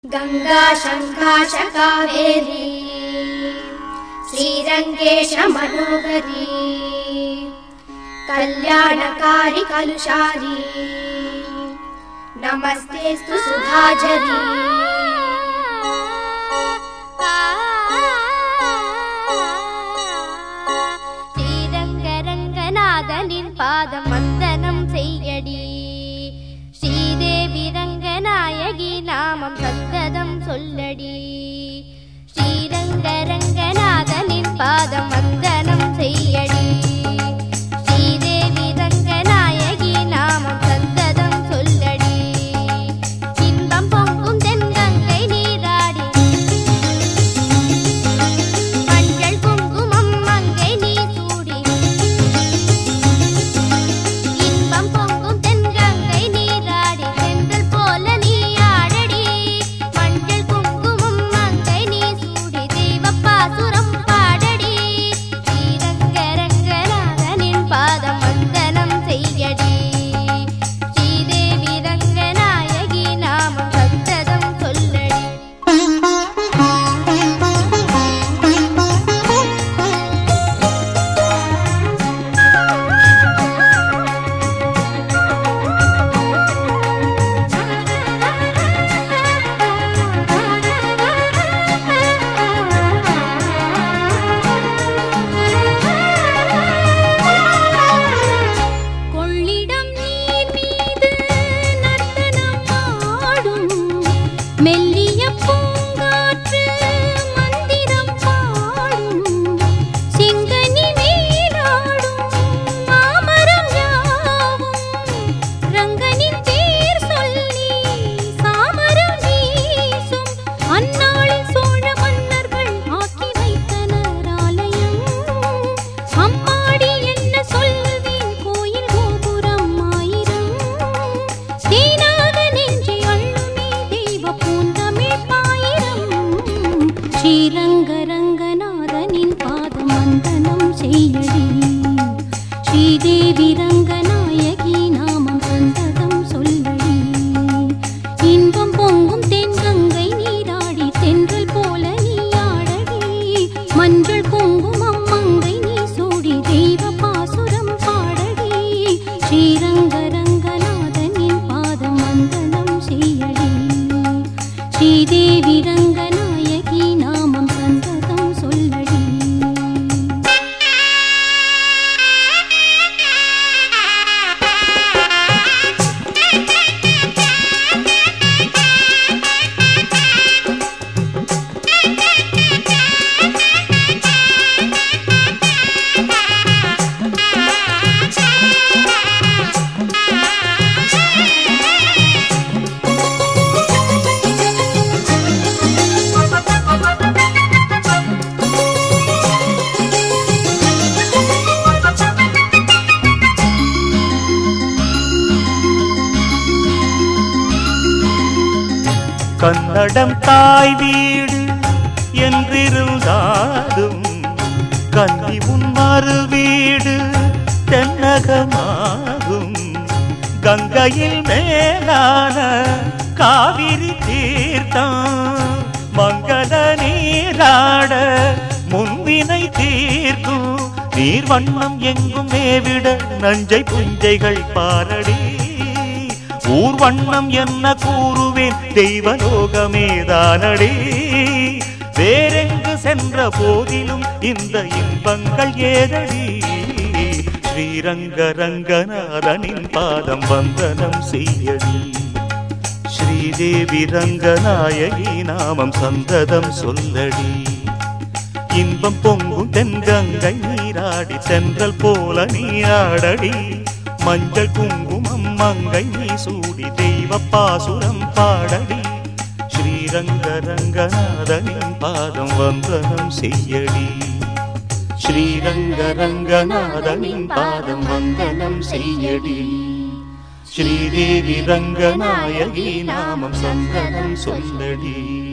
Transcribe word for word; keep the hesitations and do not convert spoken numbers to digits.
गंगा शंकाश कावेरी श्रीरंगेश मनोहरी कल्याणकारी कलुषारी नमस्तेस्तु सुधाझरी श्रीरंगरंगनाथनिन पादम वंदनम सेय्यडी श्रीदेवी रंगनायकी नामम सद्गदम सोल्लडी श्रीरंगरंगनाथनिन पादम वंदनम सेय्यडी श्रीदेवी रंगनायकी नामम सद्गदम सोल्लडी इன்பம் பொங்கும் தென்கங்கை நீராடி மஞ்சள் குங்குமம் மங்கை நீ சூடி இன்பம் பொங்கும் தென்கங்கை நீராடி செந்தல் போல நீ ஆடடி மஞ்சள் குங்குமம் மங்கை நீ சூடி தெய்வப்பாசுரம் பாடடி ஸ்ரீரங்கரங்கநாதனின் பாதம் வந்தனம் செய்யடி ஸ்ரீதேவி ரங்கநாயகி நாமம் சந்ததம் சொல்லடி கொள்ளிடம் நீர் மீது நர்த்தனம் ஆடும் மெல்லிய பூங்காற்று மந்திரம் பாடும் சிங்கனி நீராடும் மாமரம் யாவும் ரங்கனின் பேர் சொல்லி சாமரம் வீசும் அந்நாளில் சோழ மன்னர்கள் ஆக்கி வைத்தனர் ஆலயம் அம்மாடி என்ன சொல்வேன் கோயில் கோபுரம் ஆயிரம் தேனாக நெஞ்சை அள்ளுமே தெய்வ பூந்தமிழ் பாயிரம் ஸ்ரீரங்கரங்கநாதனின் பாதம் வந்தனம் செய்யடி ஸ்ரீதேவி ரங்கநாயகி நாமம் சந்ததம் சொல்லடி இன்பம் பொங்கும் தென்கங்கை நீராடி தென்றல் போல நீ ஆடடி மஞ்சள் குங்குமம் மங்கை நீ சூடி தெய்வ பாசுரம் பாடடி ஸ்ரீரங்கரங்கநாதனின் பாதம் வந்தனம் செய்யடி ஸ்ரீதேவி ரங்கநாயகி நாமம் சந்ததம் சொல்லடி கன்னடம் தாய் வீடு என்றிருந்தாலும் கன்னி உன் மறு வீடு தென்னகமாகும் கங்கையில் மேலான காவிரி தீர்த்தம் மங்கள நீராட முன்வினை தீர்க்கும் நீர் வண்ணம் எங்கும் மேவிட நஞ்சை புஞ்சைகள் பாரடி ஊர் வண்ணம் என்ன கூறுவேன் தெய்வலோகமேதானடி வேறெங்கு சென்ற போதிலும் இந்த இன்பங்கள் ஏதடி ஸ்ரீரங்கரங்கநாதனின் பாதம் வந்தனம் செய்யடி ஸ்ரீதேவி ரங்கநாயகி நாமம் சந்ததம் சொல்லடி இன்பம் பொங்கும் தென்கங்கை நீராடி சென்றல் போல நீ ஆடடி மஞ்சள் குங்குமம் மங்கை நீ சூடி தெய்வ பாசுரம் பாடடி ஸ்ரீரங்கரங்கநாதனின் பாதம் வந்தனம் செய்யடி ஸ்ரீரங்கரங்கநாதனின் பாதம் வந்தனம் செய்யடி ஸ்ரீதேவி ரங்கநாயகி நாமம் சந்தனம் சொல்லடி.